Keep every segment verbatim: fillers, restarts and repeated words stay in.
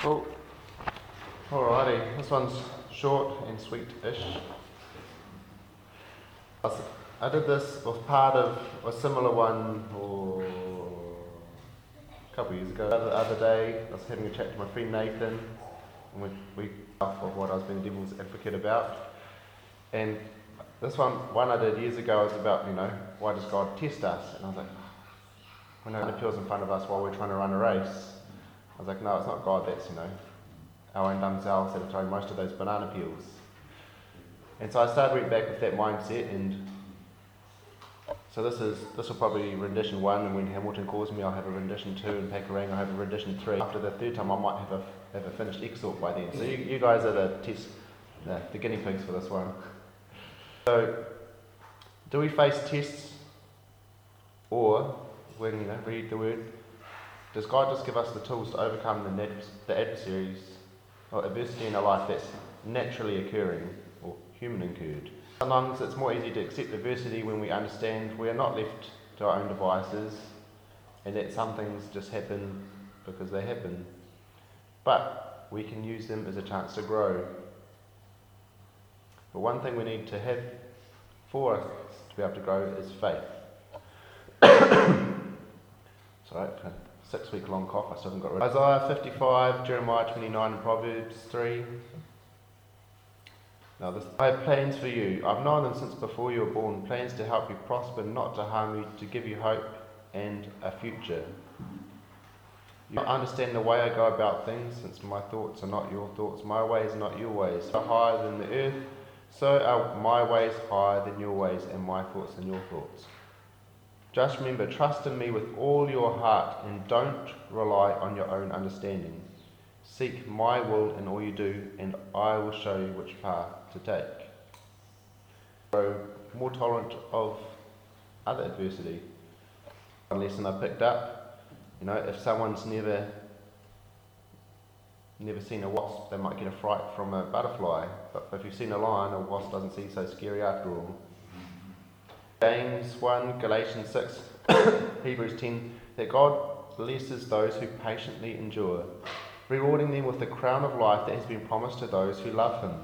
Cool. Alrighty, this one's short and sweet-ish. I did this with part of a similar one oh, a couple of years ago. The other day, I was having a chat to my friend Nathan, and we, we off of what I was being a devil's advocate about. And this one, one I did years ago was about, you know, why does God test us? And I was like, when it appeals in front of us while we're trying to run a race. I was like, no, it's not God, that's, you know, our own dumb selves that are throwing most of those banana peels. And so I started went back with that mindset, and so this is this will probably be rendition one, and when Hamilton calls me I'll have a rendition two, and Pakarang I'll have a rendition three. After the third time I might have a have a finished excerpt by then. So you, you guys are the test the, the guinea pigs for this one. So do we face tests, or when you know read the word, does God just give us the tools to overcome the, nat- the adversaries or adversity in our life that's naturally occurring or human incurred? Sometimes it's more easy to accept adversity when we understand we are not left to our own devices and that some things just happen because they happen. But we can use them as a chance to grow. But one thing we need to have for us to be able to grow is faith. Sorry, six week long cough, I still haven't got rid of it. Isaiah fifty-five, Jeremiah twenty-nine, and Proverbs three. Now this, I have plans for you. I've known them since before you were born, plans to help you prosper, not to harm you, to give you hope and a future. You understand the way I go about things, since my thoughts are not your thoughts, my ways are not your ways. So higher than the earth, so are my ways higher than your ways, and my thoughts than your thoughts. Just remember, trust in me with all your heart and don't rely on your own understanding. Seek my will in all you do, and I will show you which path to take. So, more tolerant of other adversity. One lesson I picked up, you know, if someone's never never seen a wasp, they might get a fright from a butterfly. But if you've seen a lion, a wasp doesn't seem so scary after all. James one, Galatians six, Hebrews ten, that God blesses those who patiently endure, rewarding them with the crown of life that has been promised to those who love Him.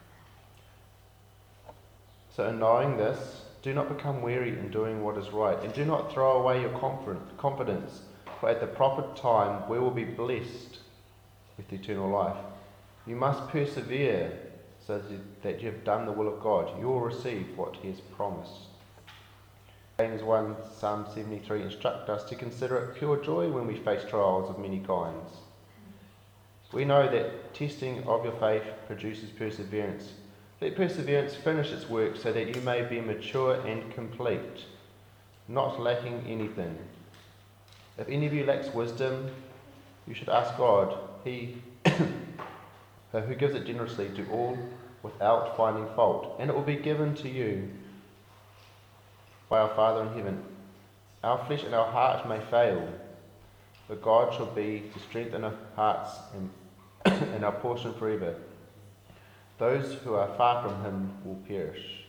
So in knowing this, do not become weary in doing what is right, and do not throw away your confidence, for at the proper time we will be blessed with eternal life. You must persevere so that you have done the will of God. You will receive what He has promised. James one, Psalm seventy-three instruct us to consider it pure joy when we face trials of many kinds. We know that testing of your faith produces perseverance. Let perseverance finish its work so that you may be mature and complete, not lacking anything. If any of you lacks wisdom, you should ask God, He who gives it generously to all without finding fault, and it will be given to you by our Father in heaven. Our flesh and our heart may fail, but God shall be the strength in our hearts and, and our portion forever. Those who are far from Him will perish.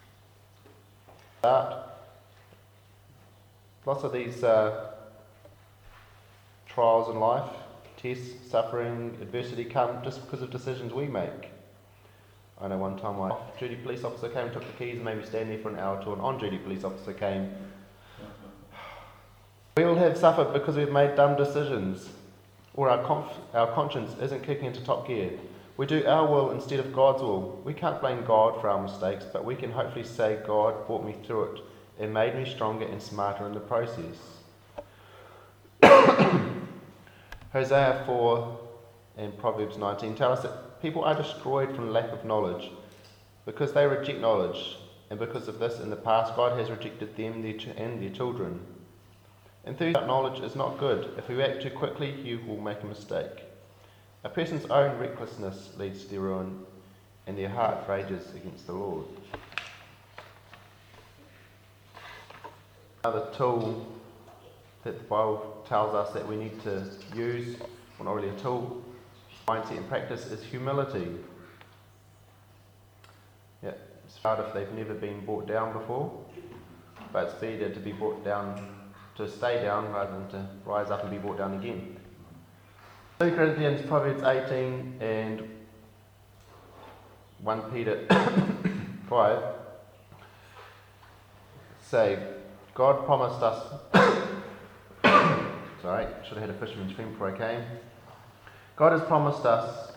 But lots of these uh, trials in life, tests, suffering, adversity come just because of decisions we make. I know one time my off-duty police officer came and took the keys and made me stand there for an hour till an on-duty police officer came. We all have suffered because we've made dumb decisions, or our, conf- our conscience isn't kicking into top gear. We do our will instead of God's will. We can't blame God for our mistakes, but we can hopefully say God brought me through it and made me stronger and smarter in the process. Hosea four and Proverbs nineteen tell us that people are destroyed from lack of knowledge because they reject knowledge, and because of this in the past God has rejected them and their children. Enthusiasm about knowledge is not good. If you act too quickly, you will make a mistake. A person's own recklessness leads to their ruin, and their heart rages against the Lord. Another tool that the Bible tells us that we need to use, well, not really a tool, mindset and practice, is humility. Yeah, it's hard if they've never been brought down before, but it's better to be brought down, to stay down rather than to rise up and be brought down again. Two Corinthians, Proverbs eighteen and First Peter five say, God promised us, sorry, should have had a fisherman's friend before I came. God has promised us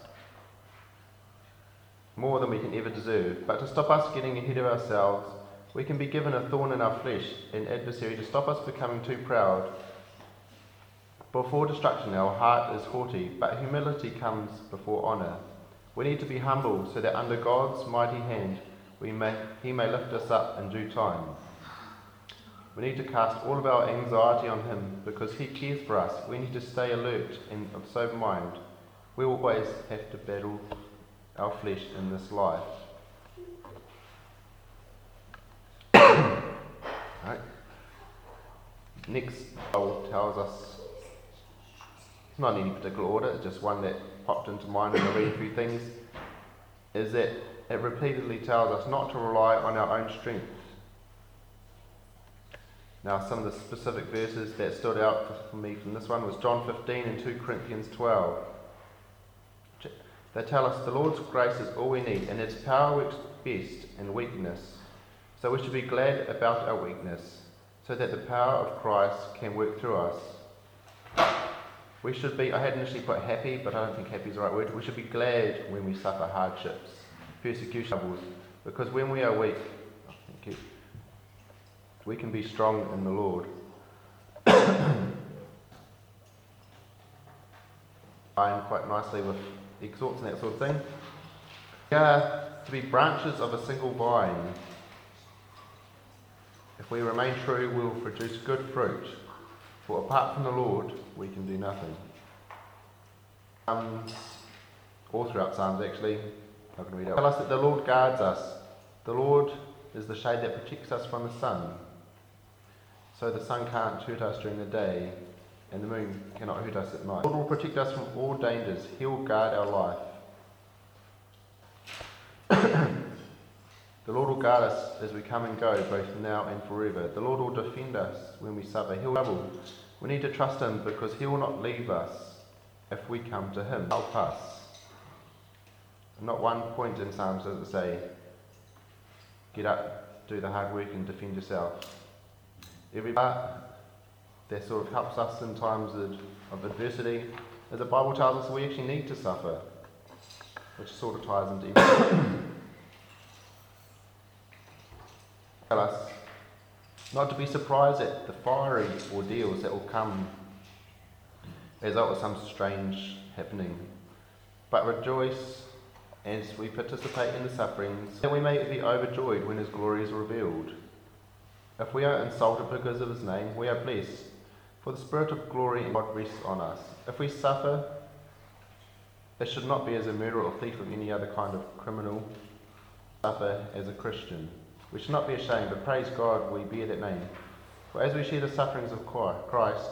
more than we can ever deserve, but to stop us getting ahead of ourselves, we can be given a thorn in our flesh, an adversary, to stop us becoming too proud. Before destruction, our heart is haughty, but humility comes before honour. We need to be humble so that under God's mighty hand we may, He may lift us up in due time. We need to cast all of our anxiety on Him because He cares for us. We need to stay alert and of sober mind. We will always have to battle our flesh in this life. Right. Next Bible tells us, not in any particular order, it's just one that popped into mind when I read a few things, is that it repeatedly tells us not to rely on our own strength. Now, some of the specific verses that stood out for me from this one was John fifteen and Second Corinthians twelve. They tell us the Lord's grace is all we need, and His power works best in weakness. So we should be glad about our weakness, so that the power of Christ can work through us. We should be, I had initially put happy, but I don't think happy is the right word. We should be glad when we suffer hardships, persecution, troubles, because when we are weak, oh, thank you, we can be strong in the Lord. Align quite nicely with exhorts and that sort of thing. We are to be branches of a single vine. If we remain true, we will produce good fruit. For apart from the Lord, we can do nothing. Psalms, all throughout Psalms actually, I'm going to read out. Tell us that the Lord guards us. The Lord is the shade that protects us from the sun. So the sun can't hurt us during the day, and the moon cannot hurt us at night. The Lord will protect us from all dangers. He will guard our life. The Lord will guard us as we come and go, both now and forever. The Lord will defend us when we suffer. He will trouble. We need to trust Him because He will not leave us if we come to Him. Help us. Not one point in Psalms does it say, get up, do the hard work and defend yourself. Every part that sort of helps us in times of, of adversity, as the Bible tells us, we actually need to suffer, which sort of ties into everything. Tell us not to be surprised at the fiery ordeals that will come as a result of some strange happening, but rejoice as we participate in the sufferings, that we may be overjoyed when His glory is revealed. If we are insulted because of His name, we are blessed, for the Spirit of glory and God rests on us. If we suffer, it should not be as a murderer or thief or any other kind of criminal. Suffer as a Christian. We should not be ashamed, but praise God we bear that name. For as we share the sufferings of Christ,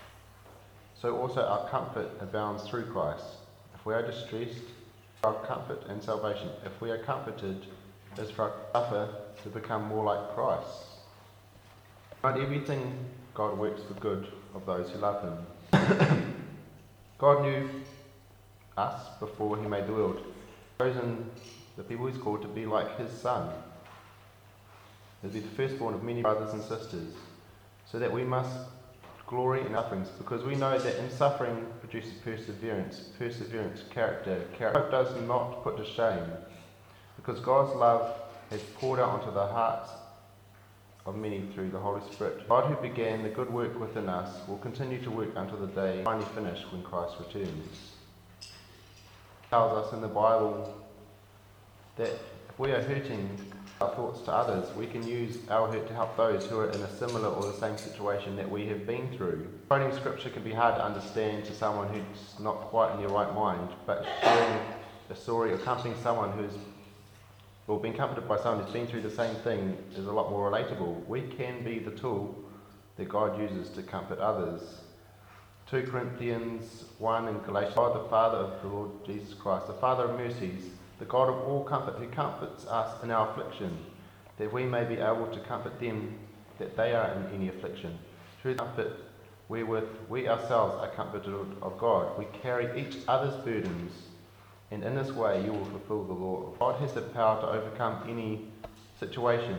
so also our comfort abounds through Christ. If we are distressed, our comfort and salvation. If we are comforted, it is for our suffer to become more like Christ. Not everything God works for good of those who love Him. God knew us before He made the world. He's chosen the people He's called to be like His Son. To be the firstborn of many brothers and sisters, so that we must glory in sufferings, because we know that in suffering produces perseverance, perseverance, character. Character does not put to shame, because God's love has poured out onto the hearts of many through the Holy Spirit. God, who began the good work within us, will continue to work until the day finally finished when Christ returns. It tells us in the Bible that if we are hurting our thoughts to others, we can use our hurt to help those who are in a similar or the same situation that we have been through. Quoting scripture can be hard to understand to someone who's not quite in their right mind, but sharing a story or comforting someone who's or being comforted by someone who's been through the same thing is a lot more relatable. We can be the tool that God uses to comfort others. Second Corinthians one and Galatians, God the Father of the Lord Jesus Christ, the Father of mercies, the God of all comfort, who comforts us in our affliction, that we may be able to comfort them that they are in any affliction. Through the comfort wherewith we ourselves are comforted of God. We carry each other's burdens, and in this way you will fulfill the law. God has the power to overcome any situation.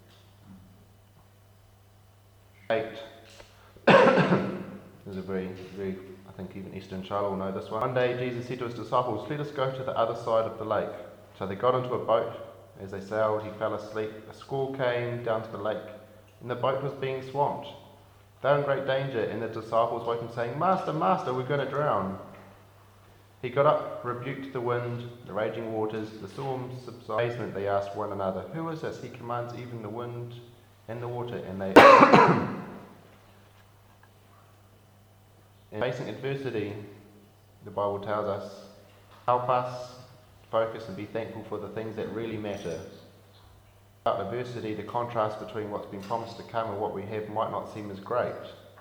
Eight. This is a very, very, I think even Esther and Charlotte will know this one. One day Jesus said to his disciples, "Let us go to the other side of the lake." So they got into a boat. As they sailed, he fell asleep. A squall came down to the lake, and the boat was being swamped. They were in great danger, and the disciples woke him, saying, "Master, Master, we're going to drown." He got up, rebuked the wind, the raging waters, the storm subsided. In amazement, they asked one another, "Who is this? He commands even the wind and the water," and they in facing adversity, the Bible tells us, help us focus and be thankful for the things that really matter. Without adversity, the contrast between what's been promised to come and what we have might not seem as great.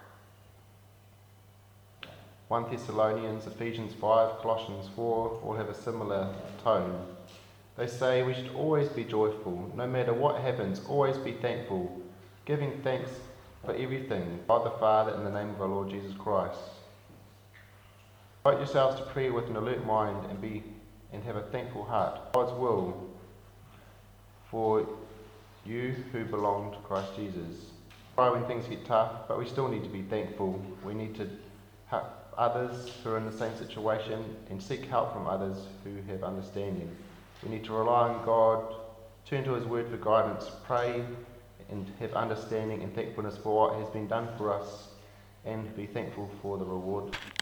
First Thessalonians, Ephesians five, Colossians four all have a similar tone. They say we should always be joyful, no matter what happens, always be thankful, giving thanks for everything, God the Father, in the name of our Lord Jesus Christ. Devote yourselves to prayer with an alert mind and be and have a thankful heart. God's will for you who belong to Christ Jesus. Try when things get tough, but we still need to be thankful. We need to help others who are in the same situation and seek help from others who have understanding. We need to rely on God, turn to His Word for guidance, pray and have understanding and thankfulness for what has been done for us, and be thankful for the reward.